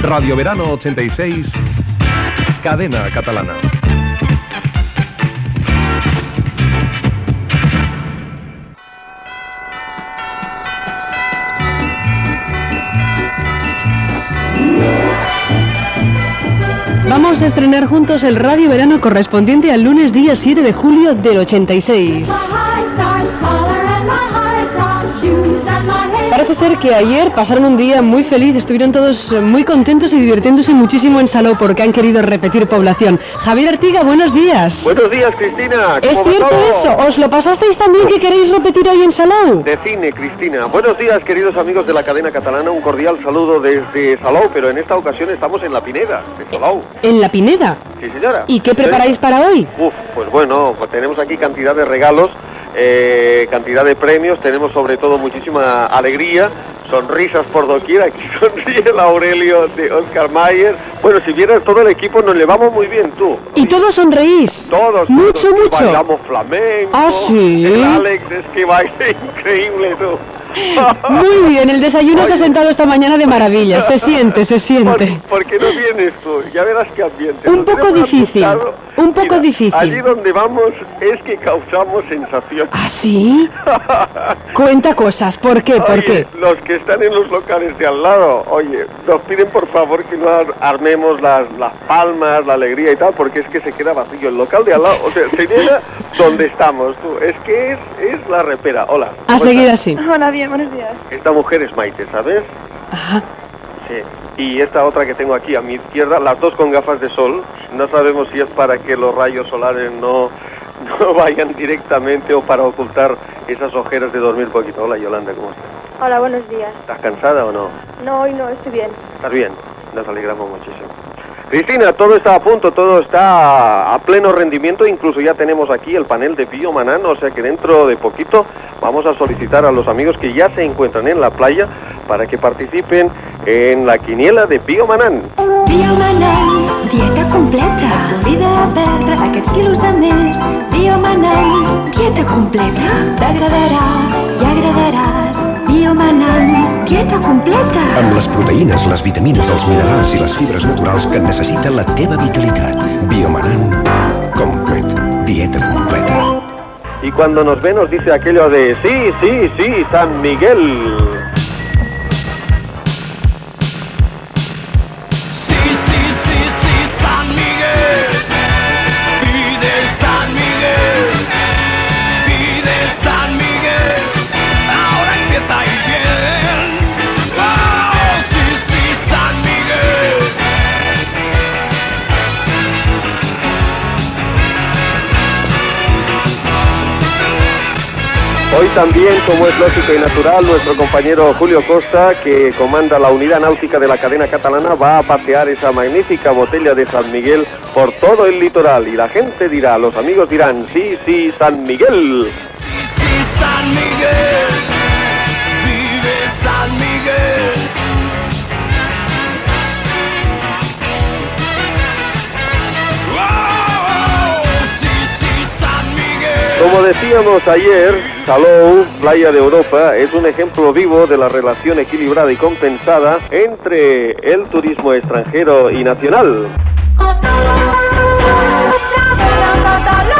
Radio Verano 86, Cadena Catalana. Vamos a estrenar juntos el Radio Verano correspondiente al lunes día 7 de julio del 86. Parece ser que ayer pasaron un día muy feliz, estuvieron todos muy contentos y divirtiéndose muchísimo en Salou porque han querido repetir población. Javier Artiga, buenos días. Buenos días, Cristina. ¿Es cierto eso? ¿Os lo pasasteis también que queréis repetir hoy en Salou? De cine, Cristina. Buenos días, queridos amigos de la cadena catalana. Un cordial saludo desde Salou, pero en esta ocasión estamos en La Pineda, de Salou. ¿En La Pineda? Sí, señora. ¿Y qué preparáis para hoy? Pues bueno, pues tenemos aquí cantidad de regalos, cantidad de premios, tenemos sobre todo muchísima alegría, sonrisas por doquier. Aquí sonríe el Aurelio de Oscar Mayer. Bueno, si vieras todo el equipo, nos llevamos muy bien, tú. ¿Y todos sonreís? Todos. Mucho. Bailamos flamenco. ¿Ah, sí? El Alex es que baila increíble, tú. Muy bien, el desayuno se ha sentado esta mañana de maravilla. Se siente. ¿Por qué no vienes tú? Ya verás qué ambiente. Un poco difícil. Allí donde vamos es que causamos sensación. ¿Ah, sí? Cuenta cosas. ¿Por qué? Oye, los que están en los locales de al lado, oye, nos piden por favor que no armemos las palmas, la alegría y tal, porque es que se queda vacío el local de al lado. O sea, se llena donde estamos, tú. Es que es la repera. Hola. A seguir así. Hola, bien, buenos días. Esta mujer es Maite, ¿sabes? Ajá. Sí. Y esta otra que tengo aquí a mi izquierda, las dos con gafas de sol. No sabemos si es para que los rayos solares no vayan directamente o para ocultar esas ojeras de dormir poquito. Hola, Yolanda, ¿cómo estás? Hola, buenos días. ¿Estás cansada o no? No, hoy no, estoy bien. ¿Estás bien? Nos alegramos muchísimo. Cristina, todo está a punto, todo está a pleno rendimiento, incluso ya tenemos aquí el panel de Biomanán, o sea que dentro de poquito vamos a solicitar a los amigos que ya se encuentran en la playa para que participen en la quiniela de Biomanán. Biomanán, dieta completa, vida verda, aquests quilos de més. Biomanán, dieta completa, t'agradarà i agradaràs. Biomanán, dieta completa. Amb les proteïnes, les vitamines, els minerals i les fibres naturals que necessita la teva vitalitat. Biomanán Complet, dieta completa. Y cuando nos ve nos dice aquello de sí, San Miguel. Hoy también, como es lógico y natural, nuestro compañero Julio Costa, que comanda la unidad náutica de la cadena catalana, va a pasear esa magnífica botella de San Miguel por todo el litoral. Y la gente dirá, los amigos dirán, sí, San Miguel. Sí, San Miguel, vive San Miguel. Como decíamos ayer, Salou, playa de Europa, es un ejemplo vivo de la relación equilibrada y compensada entre el turismo extranjero y nacional.